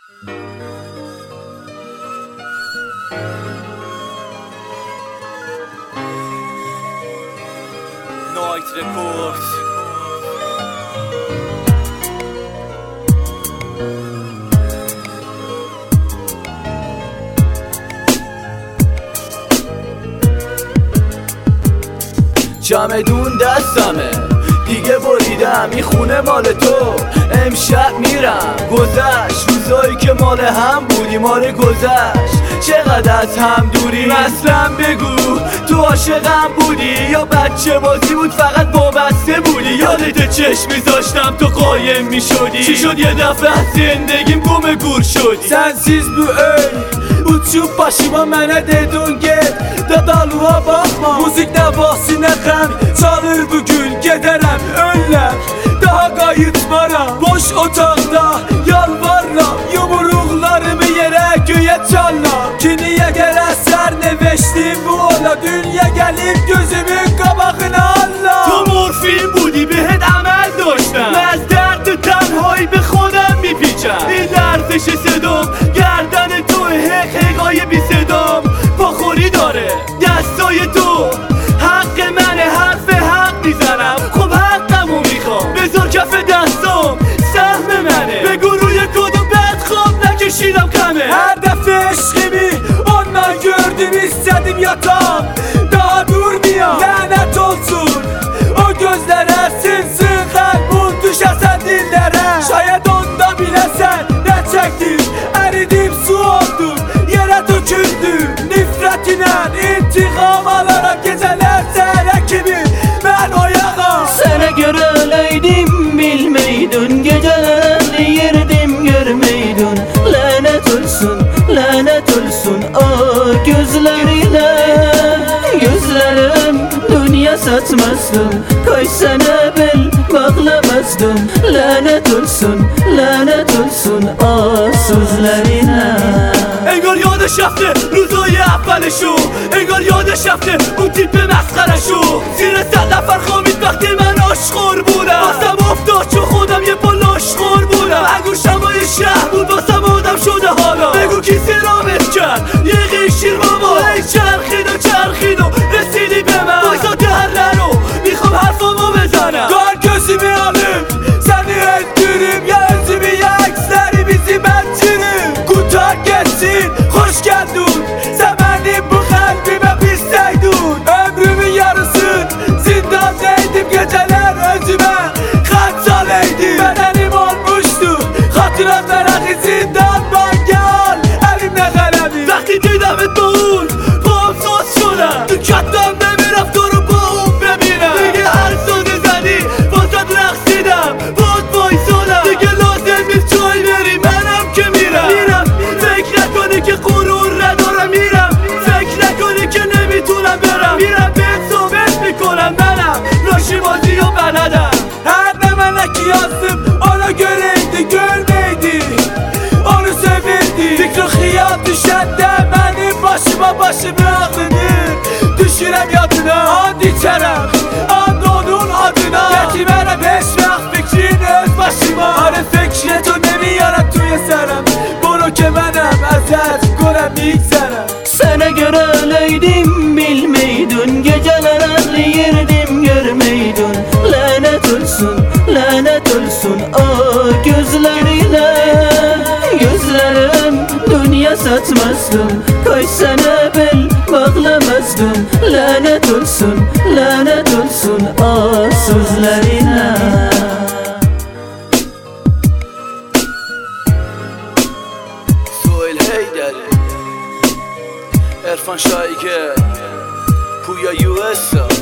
Night Records. چمدون دستمه دیگه بریدم این خونه مال تو. امشب میرم گذشت روزایی که مال هم بودیم، آره گذشت. چقدر از هم دوریم اصلا بگو، تو عاشقم بودی یا بچه بازی بود فقط وابسته بودی؟ یادت چشم میذاشتم تو قایم میشدی، چی شد یه دفعه از زندگیم گم گور شدی؟ Sensiz bu öl uçub başıma mənə dedin get Dadalığa baxma, müzik nəvasinə qəm çalır bugün, gedərəm önlər daha qayıtmaram. Boş otaqda yalvarram, yumruqlarımı yerə göyə çallam ki niyə gələsən nevştim bu ola, dünya gəlib gözümün qabağına Allah. تو مورفین بودی بهت عمل داشتم، من از درد تنهایی به خودم میپیچم. این لرزش صدام گردن تو، حقای بی صدام پاخوری داره دستای تو. حق منه حرف حق میزنم، خب حقمو میخوام، بذار کف دستام سهم منه. به گروه کدوم بد خواب نکشیدم کمه. Hər dəfə eşqimi ondan gördüm, istədim yatam daha durmayam. Lənət olsun o gözlərə, sinsin qəlbun düşəsən dillərə. Şayad onda biləsən nə çəkdim, əridim su oldum, yerə töküldüm. Nifrətinə intiqam alaram, gecələr səhərə kimi mən oyağam. Sana göre öyleydim bilmeydin, gecelerle yerdim görmeydin. Lanet olsun o gözlerine. Gözlerim dünya satmazdım, koysana bel bağlamazdım. Lanet olsun o sözlerine. انگار یادش رفته روزای اولشو، انگار یادش رفته اون تیپ مسخرشو. زیر 100 نفر خوابید وقتی من آشخور بودم، واسم افتاد چون خودم یه پا لاشخور بودم. انگور شمای شهر بود واسم آدم شده حالا، بگو کی سرامت کرد یه قیشیر بابا. ای چرخید و رسیدی به من، بایسا در رو میخوام حرفامو بزنم. Qar gözümü alıb səni öldürüm, ya özümü ya əksləri bizi mənçirim. Qutar geçsin, xoş gəldin, sən mənim bu qəlbimə pisləydin. Ömrümün yarısın zindandaydım, gecələr özümə xət çalaydım. Bədənim olmuşdu xatırat vərəqi zindandan, gəl əlimlə qələmi. وقتی دیدمت با اون پام ساز شدم، تو کتم نمیرفت تو رو با اون ببینم. دیگه هر سازه زدی واسد رقصیدم، باد وایسادم. دیگه لازم نیست جایی بری، منم که میرم. فکر نکنی که غرور ندارم، میرم. فکر نکنی که نمیتونم برم، میرم بهت ثابت میکنم منم لاشی بازی و بلدم. Hər nə mənə ki yazdım ona görəydi, görməydi, onu sevirdi. Fikri xiyal düşəndə mənim başımı ağrıdır. Düşürəm yadına, and içərəm, and onun adına. Gətirmərəm heç vaxt fikrin öz başıma. Arı fikri تو نمیارم توی سرم، برو که منم ازت کنم میگذرم. Sana göre öyleydim bilmeydin, gecelerle yerdim görmeydin. Lanet olsun o gözlerine. Gözlerim dünya satmazdım, koysana bel bağlamazdım. Lanet olsun o sözlerine. سویل هیدری، عرفان شایگه، پویا یو اس